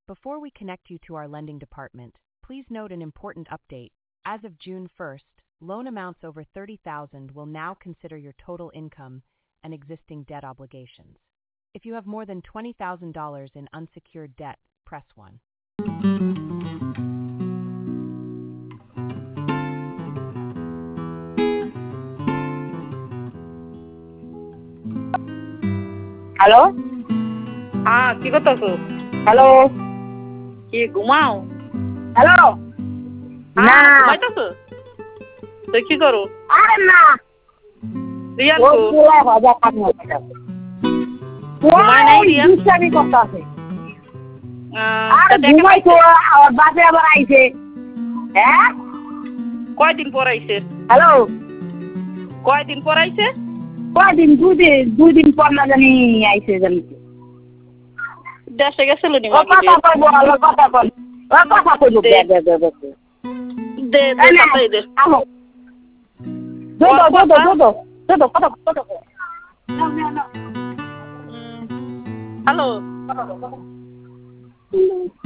Before we connect you to our lending department, please note an important update. As of June 1st, loan amounts over $30,000 will now consider your total income and existing debt obligations. If you have more than $20,000 in unsecured debt, press 1. Hello, হ্যাঁ, কি করতেছো? Hello, কি ঘুমাও? Hello. না, ঘুমাইতেছো? তুই কি করো? আরে না, রিয়ান ওই কো? চুলা ভাজা খাবো এটা। ঘুমায় নাই রিয়ান? দুষ্টামি করতেছে। আরে তা দেখা ঘুমাইছো, পাইছে? আর বাসে আবার আইছে। হ্যাঁ, কয়দিন পর আইছে? হ্যালো, কয়দিন পর আইছে? কয়দিন? দুদিন পর না জানি আইছে জানি। দেশে গেছিল নি ও মাগি? কথা কইব, ও কথা কই। ও কথা কইব, দে। দে দে তাড়াতাড়ি দে। আহো। দো, কথা। না। হ্যালো।